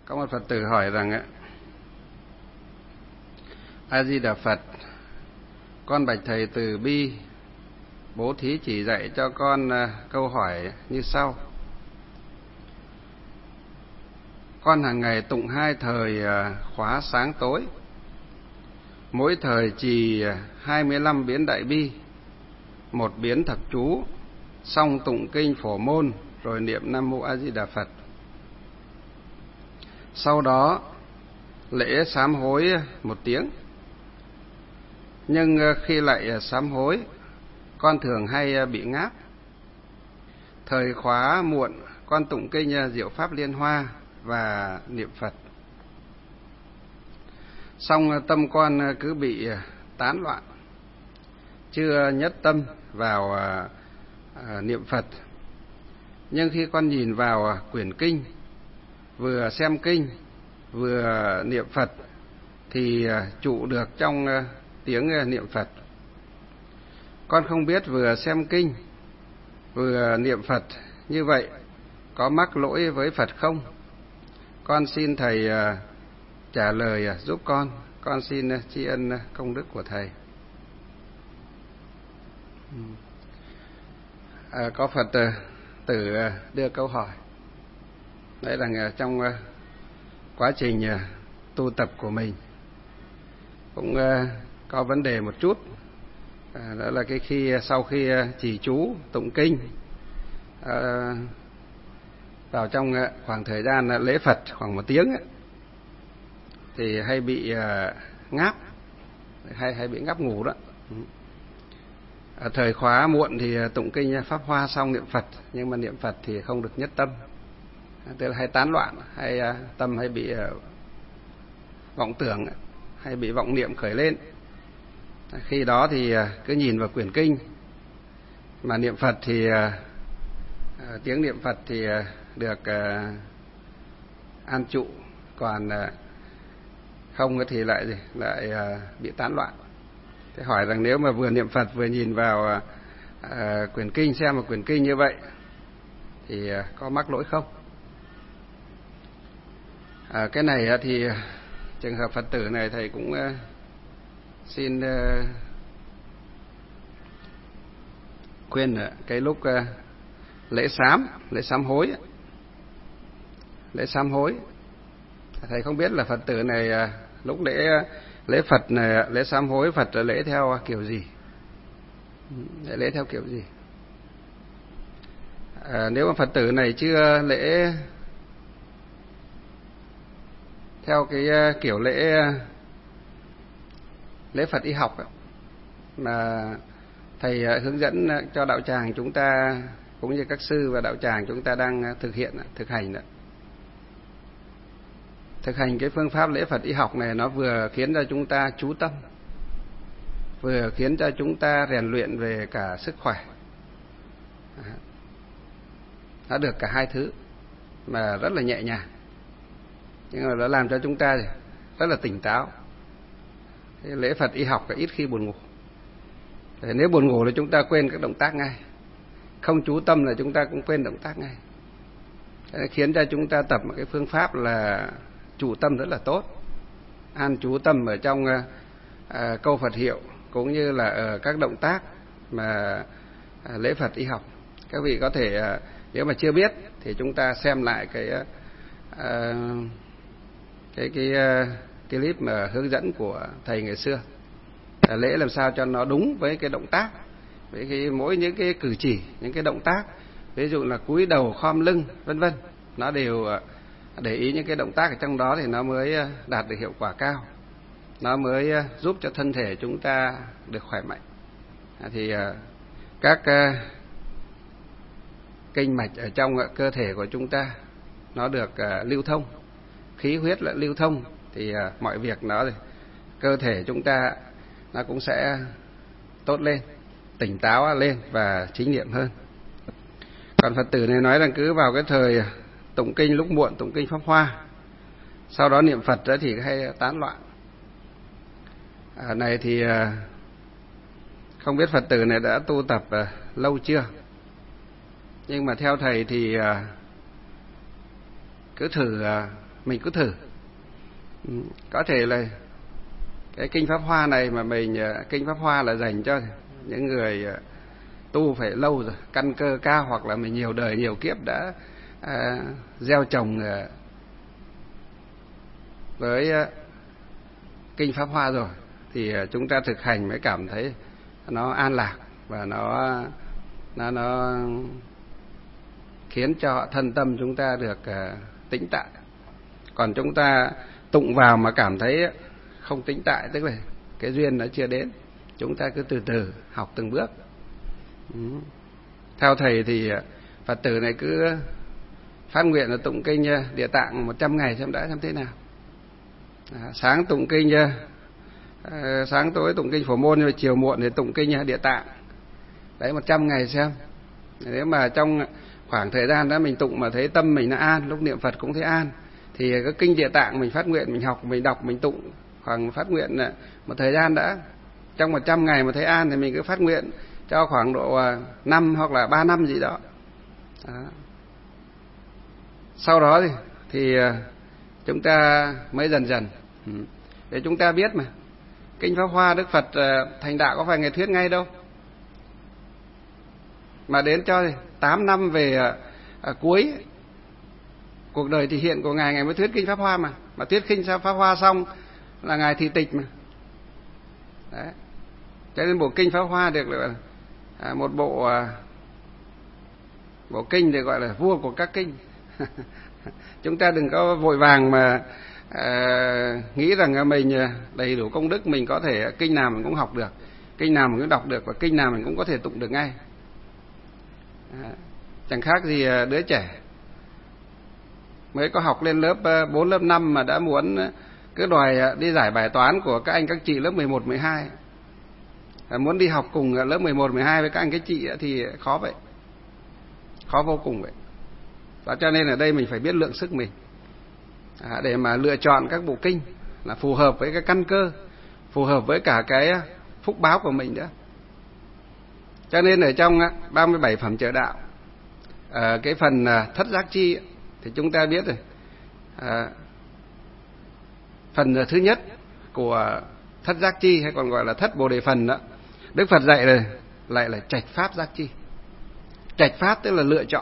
Có một Phật tử hỏi rằng A Di Đà Phật, con bạch thầy từ bi bố thí chỉ dạy cho con câu hỏi như sau. Con hàng ngày tụng 2 thời khóa sáng tối, mỗi thời trì 25 biến đại bi, 1 biến thập chú, xong tụng kinh Phổ Môn rồi niệm Nam Mô A Di Đà Phật. Sau đó lễ sám hối 1 tiếng. Nhưng khi lại sám hối, con thường hay bị ngáp. Thời khóa muộn, con tụng kinh Diệu Pháp Liên Hoa và niệm Phật. Xong tâm con cứ bị tán loạn, chưa nhất tâm vào niệm Phật. Nhưng khi con nhìn vào quyển kinh, vừa xem kinh vừa niệm Phật thì trụ được trong tiếng niệm Phật. Con không biết vừa xem kinh vừa niệm Phật như vậy có mắc lỗi với Phật không? Con xin thầy trả lời giúp con xin tri ân công đức của thầy. Có Phật tử đưa câu hỏi. Đấy là trong quá trình tu tập của mình cũng có vấn đề một chút. Đó là sau khi trì chú tụng kinh vào trong khoảng thời gian lễ Phật khoảng 1 tiếng thì hay bị ngáp, hay bị ngáp ngủ đó. Thời khóa muộn thì tụng kinh Pháp Hoa xong niệm Phật, nhưng mà niệm Phật thì không được nhất tâm, tức là hay tán loạn, hay tâm hay bị vọng tưởng, hay bị vọng niệm khởi lên. Khi đó thì cứ nhìn vào quyển kinh mà niệm Phật thì tiếng niệm Phật thì được an trụ, còn không thì lại bị tán loạn. Thế hỏi rằng nếu mà vừa niệm Phật vừa nhìn vào quyển kinh, xem vào quyển kinh như vậy thì có mắc lỗi không? Cái này thì trường hợp Phật tử này thầy cũng xin khuyên cái lúc lễ sám hối, thầy không biết là Phật tử này lúc lễ Phật này, lễ sám hối Phật là lễ theo kiểu gì, lễ theo kiểu gì. Nếu mà Phật tử này chưa lễ theo cái kiểu lễ Phật y học mà thầy hướng dẫn cho đạo tràng chúng ta cũng như các sư và đạo tràng chúng ta đang thực hành cái phương pháp lễ Phật y học này, nó vừa khiến cho chúng ta chú tâm, vừa khiến cho chúng ta rèn luyện về cả sức khỏe. Nó được cả hai thứ mà rất là nhẹ nhàng, nhưng mà nó làm cho chúng ta rất là tỉnh táo. Cái lễ Phật y học ít khi buồn ngủ. Nếu buồn ngủ là chúng ta quên các động tác ngay, không chú tâm là chúng ta cũng quên động tác ngay. Khiến cho chúng ta tập một cái phương pháp là trụ tâm rất là tốt, an trú tâm ở trong câu Phật hiệu cũng như là ở các động tác mà lễ Phật y học. Các vị có thể nếu mà chưa biết thì chúng ta xem lại cái clip mà hướng dẫn của thầy ngày xưa, lễ làm sao cho nó đúng với cái động tác, với mỗi những cái cử chỉ, những cái động tác, ví dụ là cúi đầu, khom lưng, vân vân, nó đều để ý những cái động tác ở trong đó thì nó mới đạt được hiệu quả cao, nó mới giúp cho thân thể chúng ta được khỏe mạnh. Thì các kinh mạch ở trong cơ thể của chúng ta nó được lưu thông, khí huyết lại lưu thông thì mọi việc cơ thể chúng ta nó cũng sẽ tốt lên, tỉnh táo lên và chính niệm hơn. Còn Phật tử này nói rằng cứ vào cái thời tụng kinh lúc muộn, tụng kinh Pháp Hoa, sau đó niệm Phật đó thì hay tán loạn. Này thì không biết Phật tử này đã tu tập lâu chưa, nhưng mà theo thầy thì cứ thử mình cứ thử. Có thể là cái kinh Pháp Hoa này mà kinh Pháp Hoa là dành cho những người tu phải lâu rồi, căn cơ cao, hoặc là mình nhiều đời nhiều kiếp đã gieo trồng với kinh Pháp Hoa rồi, thì chúng ta thực hành mới cảm thấy nó an lạc và nó khiến cho thân tâm chúng ta được tĩnh tại. Còn chúng ta tụng vào mà cảm thấy không tĩnh tại, tức là cái duyên nó chưa đến. Chúng ta cứ từ từ học từng bước. Theo thầy thì Phật tử này cứ phát nguyện là tụng kinh Địa Tạng 100 ngày xem đã, xem thế nào. Sáng tụng kinh, sáng tối tụng kinh Phổ Môn, rồi chiều muộn thì tụng kinh Địa Tạng. Đấy, 100 ngày xem. Nếu mà trong khoảng thời gian đó mình tụng mà thấy tâm mình nó an, lúc niệm Phật cũng thấy an, thì cái kinh Địa Tạng mình phát nguyện, mình học, mình đọc, mình tụng khoảng phát nguyện một thời gian đã. Trong 100 ngày mà thấy an thì mình cứ phát nguyện cho khoảng độ 5 hoặc là 3 năm gì đó. Sau đó thì chúng ta mới dần dần để chúng ta biết mà kinh Pháp Hoa Đức Phật thành đạo có phải Ngài thuyết ngay đâu, mà đến cho 8 năm về cuối cuộc đời thị hiện của Ngài mới thuyết kinh Pháp Hoa, mà thuyết kinh Pháp Hoa xong là Ngài thị tịch mà. Đấy. Cho nên bộ kinh Pháp Hoa được gọi là một bộ kinh được gọi là vua của các kinh. Chúng ta đừng có vội vàng mà nghĩ rằng mình đầy đủ công đức, mình có thể kinh nào mình cũng học được, kinh nào mình cũng đọc được, và kinh nào mình cũng có thể tụng được ngay. Chẳng khác gì đứa trẻ mới có học lên lớp 4, lớp 5 mà đã muốn cứ đòi đi giải bài toán của các anh các chị lớp 11, 12. Muốn đi học cùng lớp 11, 12 với các anh các chị thì khó vậy, khó vô cùng vậy. Đó, cho nên ở đây mình phải biết lượng sức mình để mà lựa chọn các bộ kinh là phù hợp với cái căn cơ, phù hợp với cả cái phúc báo của mình nữa. Cho nên ở trong 37 phẩm trợ đạo, cái phần thất giác chi thì chúng ta biết rồi, phần thứ nhất của thất giác chi hay còn gọi là thất bồ đề phần đó, Đức Phật dạy rồi lại là trạch pháp giác chi. Trạch pháp tức là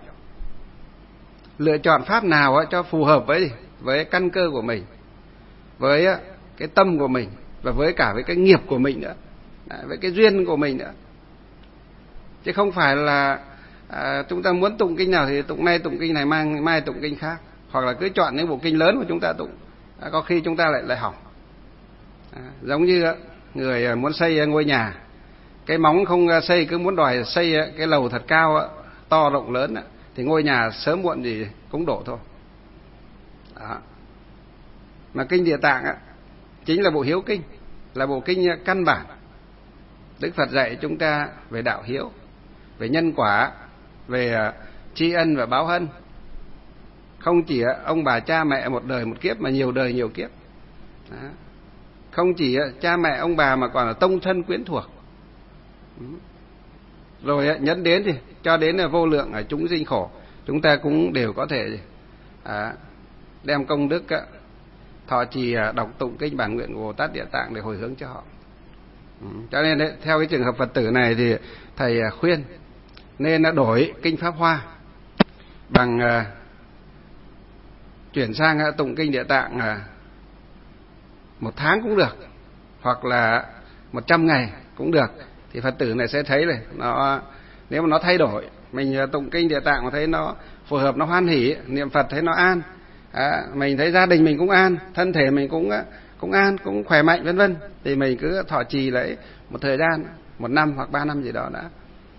lựa chọn pháp nào cho phù hợp với căn cơ của mình, với cái tâm của mình, và với cả với cái nghiệp của mình nữa, với cái duyên của mình nữa. Chứ không phải là chúng ta muốn tụng kinh nào thì tụng nay tụng kinh này, mai tụng kinh khác, hoặc là cứ chọn những bộ kinh lớn mà chúng ta tụng, có khi chúng ta lại hỏng. Giống như người muốn xây ngôi nhà, cái móng không xây, cứ muốn đòi xây cái lầu thật cao, to rộng lớn, thì ngôi nhà sớm muộn gì cũng đổ thôi. Đó. Mà kinh Địa Tạng chính là bộ hiếu kinh, là bộ kinh căn bản. Đức Phật dạy chúng ta về đạo hiếu, về nhân quả, về tri ân và báo ân. Không chỉ ông bà cha mẹ một đời một kiếp, mà nhiều đời nhiều kiếp. Đó. Không chỉ cha mẹ ông bà mà còn là tông thân quyến thuộc. Rồi nhấn đến thì cho đến là vô lượng ở chúng sinh khổ, chúng ta cũng đều có thể đem công đức thọ trì đọc tụng kinh bản nguyện của Bồ Tát Địa Tạng để hồi hướng cho họ. Cho nên theo cái trường hợp Phật tử này thì thầy khuyên nên đổi kinh Pháp Hoa bằng chuyển sang tụng kinh Địa Tạng 1 tháng cũng được, hoặc là 100 ngày cũng được. Thì Phật tử này sẽ thấy này, nếu mà nó thay đổi, mình tụng kinh Địa Tạng mà thấy nó phù hợp, nó hoan hỷ, niệm Phật thấy nó an, mình thấy gia đình mình cũng an, thân thể mình cũng an, cũng khỏe mạnh vân vân, thì mình cứ thọ trì lấy một thời gian, 1 năm hoặc 3 năm gì đó đã.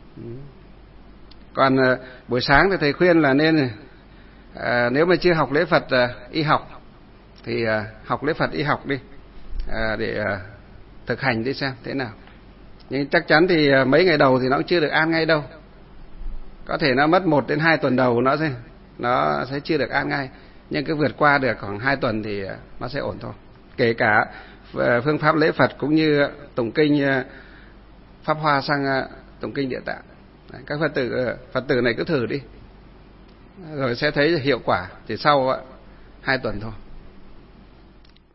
Còn buổi sáng thì thầy khuyên là nên nếu mà chưa học lễ Phật y học thì học lễ Phật y học đi, để thực hành đi xem thế nào. Nhưng chắc chắn thì mấy ngày đầu thì nó cũng chưa được an ngay đâu. Có thể nó mất 1 đến 2 tuần đầu nó sẽ chưa được an ngay. Nhưng cứ vượt qua được khoảng 2 tuần thì nó sẽ ổn thôi. Kể cả phương pháp lễ Phật cũng như tụng kinh Pháp Hoa sang tụng kinh Địa Tạng. Các Phật tử này cứ thử đi, rồi sẽ thấy hiệu quả chỉ sau 2 tuần thôi.